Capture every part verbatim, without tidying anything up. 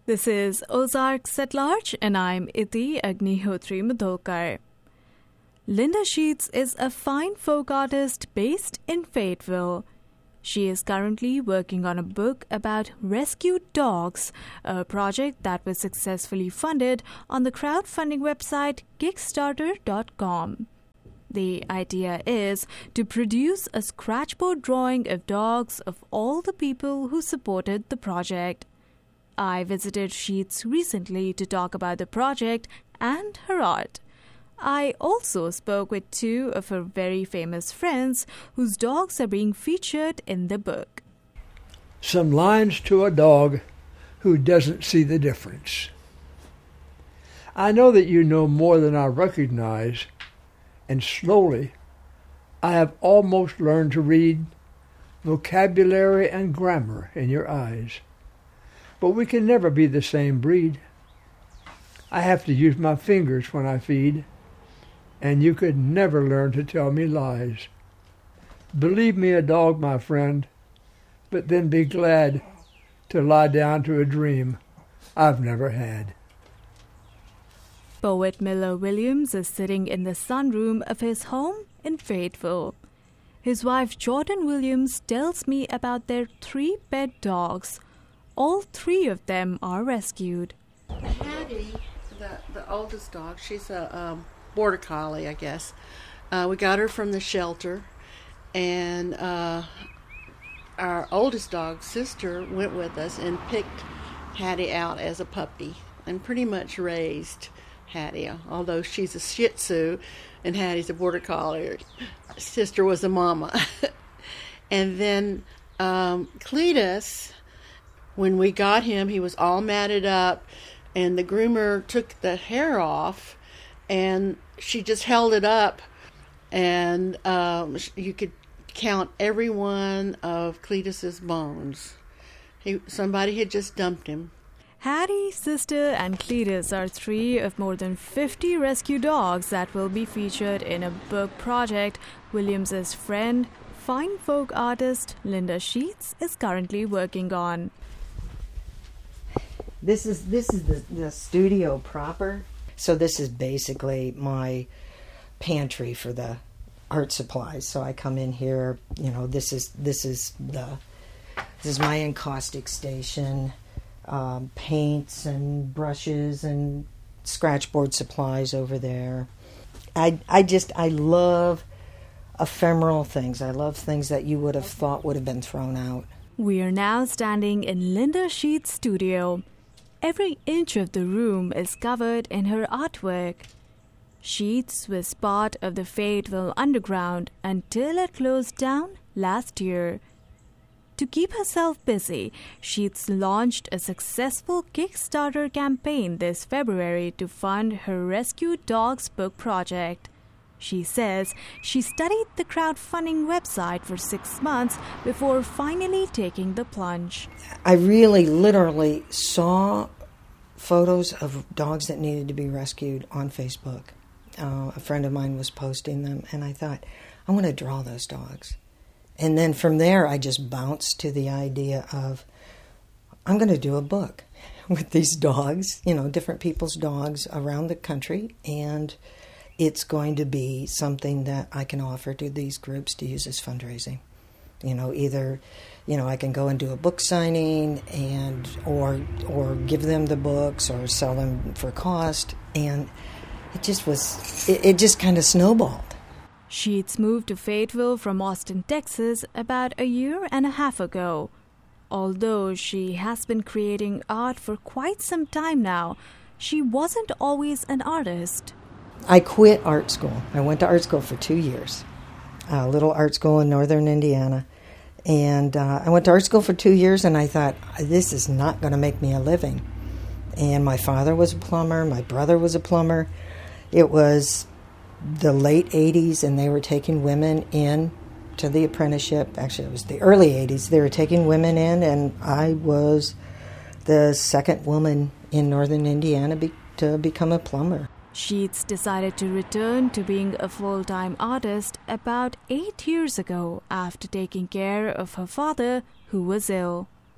This is Ozarks at Large, and I'm Iti Agnihotri Mudhokar. Linda Sheets is a fine folk artist based in Fayetteville. She is currently working on a book about rescued dogs, a project that was successfully funded on the crowdfunding website Kickstarter dot com. The idea is to produce a scratchboard drawing of dogs of all the people who supported the project. I visited Sheets recently to talk about the project and her art. I also spoke with two of her very famous friends whose dogs are being featured in the book. Some lines to a dog who doesn't see the difference. I know that you know more than I recognize, and slowly I have almost learned to read vocabulary and grammar in your eyes. But we can never be the same breed. I have to use my fingers when I feed, and you could never learn to tell me lies. Believe me a dog, my friend, but then be glad to lie down to a dream I've never had. Poet Miller Williams is sitting in the sunroom of his home in Fayetteville. His wife Jordan Williams tells me about their three pet dogs. All three of them are rescued. Hattie, the, the oldest dog, she's a um, border collie, I guess. Uh, we got her from the shelter, and uh, our oldest dog's sister went with us and picked Hattie out as a puppy and pretty much raised Hattie, although she's a Shih Tzu and Hattie's a border collie. Her sister was a mama. And then um, Cletus, when we got him, he was all matted up, and the groomer took the hair off, and she just held it up, and um, you could count every one of Cletus's bones. He, somebody had just dumped him. Hattie, Sister, and Cletus are three of more than fifty rescue dogs that will be featured in a book project Williams's friend, fine folk artist Linda Sheets is currently working on. This is this is the, the studio proper. So this is basically my pantry for the art supplies. So I come in here, you know, this is this is the this is my encaustic station, um, paints and brushes and scratchboard supplies over there. I I just I love ephemeral things. I love things that you would have thought would have been thrown out. We are now standing in Linda Sheets' studio. Every inch of the room is covered in her artwork. Sheets was part of the Fayetteville Underground until it closed down last year. To keep herself busy, Sheets launched a successful Kickstarter campaign this February to fund her Rescued Dogs book project. She says she studied the crowdfunding website for six months before finally taking the plunge. I really literally saw photos of dogs that needed to be rescued on Facebook. Uh, a friend of mine was posting them, and I thought, I want to draw those dogs. And then from there, I just bounced to the idea of, I'm going to do a book with these dogs, you know, different people's dogs around the country, and it's going to be something that I can offer to these groups to use as fundraising. You know, either, you know, I can go and do a book signing and or or give them the books or sell them for cost. And it just was, it, it just kind of snowballed. Sheets moved to Fayetteville from Austin, Texas about a year and a half ago. Although she has been creating art for quite some time now, she wasn't always an artist. I quit art school. I went to art school for two years, a little art school in northern Indiana. And uh, I went to art school for two years, and I thought, this is not going to make me a living. And my father was a plumber. My brother was a plumber. It was the late eighties, and they were taking women in to the apprenticeship. Actually, it was the early eighties. They were taking women in, and I was the second woman in northern Indiana be- to become a plumber. Sheets decided to return to being a full-time artist about eight years ago after taking care of her father, who was ill.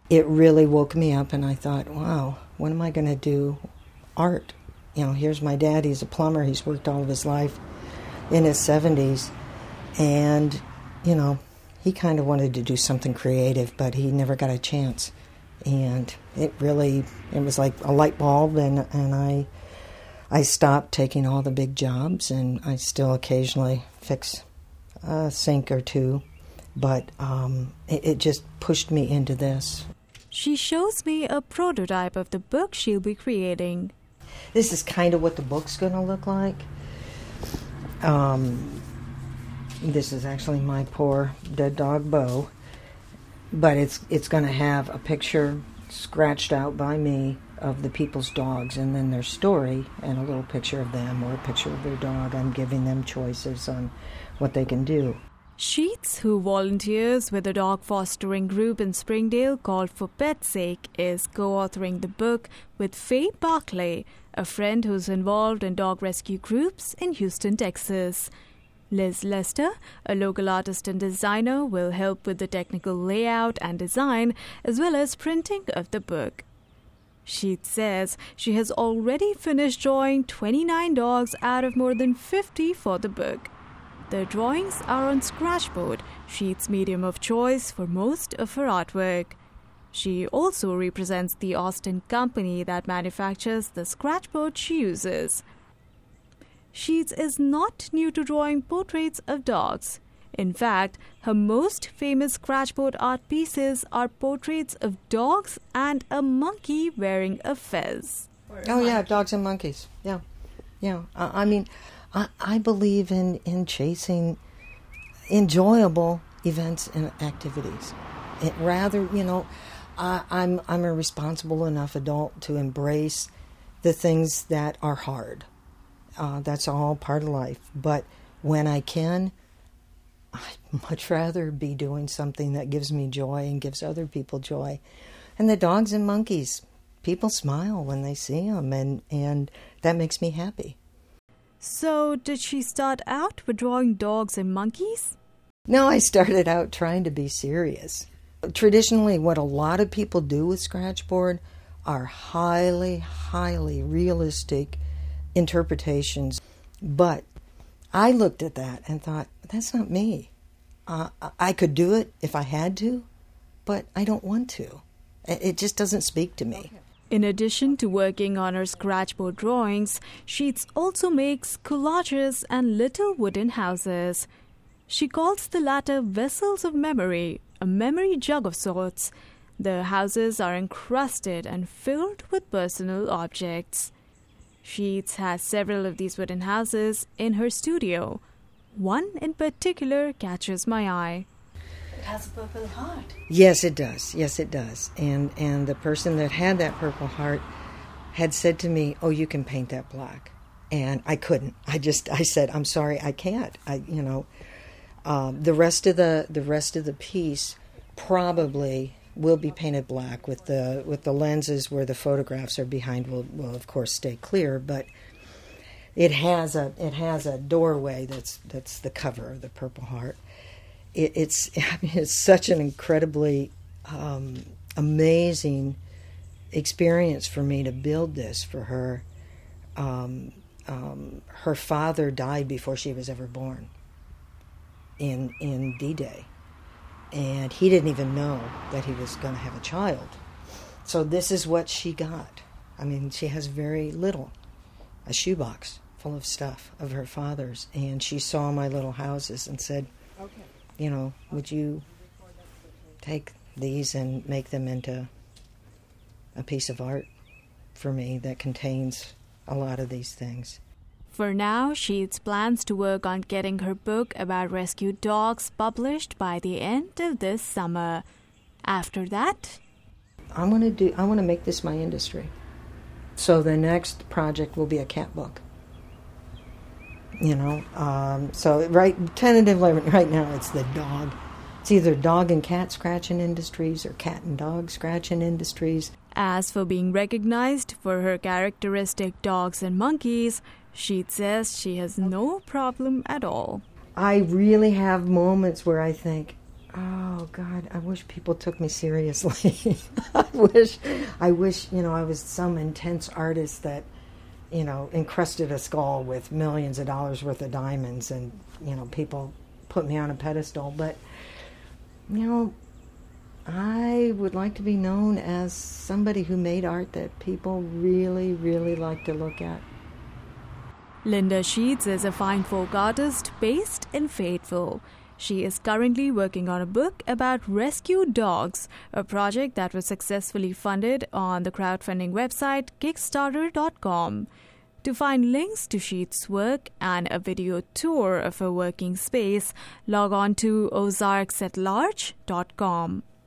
it really woke me up, and I thought, wow, when am I going to do art? You know, here's my dad, he's a plumber, he's worked all of his life in his seventies, and, you know, he kind of wanted to do something creative, but he never got a chance. And it really, it was like a light bulb, and, and I I stopped taking all the big jobs, and I still occasionally fix a sink or two, but um, it, it just pushed me into this. She shows me a prototype of the book she'll be creating. This is kind of what the book's going to look like. Um, this is actually my poor dead dog, Bo, but it's it's going to have a picture scratched out by me of the people's dogs, and then their story, and a little picture of them or a picture of their dog. I'm giving them choices on what they can do. Sheets, who volunteers with a dog fostering group in Springdale called For Pet's Sake, is co-authoring the book with Faye Barclay, a friend who's involved in dog rescue groups in Houston, Texas. Liz Lester, a local artist and designer, will help with the technical layout and design, as well as printing of the book. Sheets says she has already finished drawing twenty-nine dogs out of more than fifty for the book. The drawings are on scratchboard, Sheets' medium of choice for most of her artwork. She also represents the Austin company that manufactures the scratchboard she uses. Sheets is not new to drawing portraits of dogs. In fact, her most famous scratchboard art pieces are portraits of dogs and a monkey wearing a fez. Oh, yeah, dogs and monkeys. Yeah, yeah. I, I mean, I, I believe in, in chasing enjoyable events and activities. It rather, you know, I, I'm I'm a responsible enough adult to embrace the things that are hard. Uh, that's all part of life. But when I can, I'd much rather be doing something that gives me joy and gives other people joy. And the dogs and monkeys, people smile when they see them, and, and that makes me happy. So, did she start out with drawing dogs and monkeys? No, I started out trying to be serious. Traditionally, what a lot of people do with scratchboard are highly, highly realistic interpretations. But I looked at that and thought, that's not me. Uh, I could do it if I had to, but I don't want to. It just doesn't speak to me. In addition to working on her scratchboard drawings, Sheets also makes collages and little wooden houses. She calls the latter vessels of memory, a memory jug of sorts. The houses are encrusted and filled with personal objects. Sheets has several of these wooden houses in her studio. One in particular catches my eye. It has a purple heart. Yes, it does. Yes, it does. And and the person that had that purple heart had said to me, "Oh, you can paint that black." And I couldn't. I just I said, "I'm sorry, I can't." I you know, um, the rest of the the rest of the piece probably will be painted black with the with the lenses where the photographs are behind will will of course stay clear, but it has a it has a doorway that's that's the cover of the Purple Heart. It, it's I mean, it's such an incredibly um, amazing experience for me to build this for her. Um, um, her father died before she was ever born in in D-Day. And he didn't even know that he was going to have a child. So this is what she got. I mean, she has very little, a shoebox full of stuff of her father's. And she saw my little houses and said, okay, you know, would you take these and make them into a piece of art for me that contains a lot of these things? For now, Sheets plans to work on getting her book about rescued dogs published by the end of this summer. After that, I want to do. I want to make this my industry. So the next project will be a cat book. You know, um, so right tentatively right now it's the dog. It's either dog and cat scratching industries or cat and dog scratching industries. As for being recognized for her characteristic dogs and monkeys, Sheets says she has no problem at all. I really have moments where I think, Oh God, I wish people took me seriously. I wish, I wish, you know, I was some intense artist that, you know, encrusted a skull with millions of dollars worth of diamonds, and you know, people put me on a pedestal. But you know, I would like to be known as somebody who made art that people really, really like to look at. Linda Sheets is a fine folk artist based in Fayetteville. She is currently working on a book about rescued dogs, a project that was successfully funded on the crowdfunding website Kickstarter dot com. To find links to Sheets' work and a video tour of her working space, log on to ozarks at large dot com.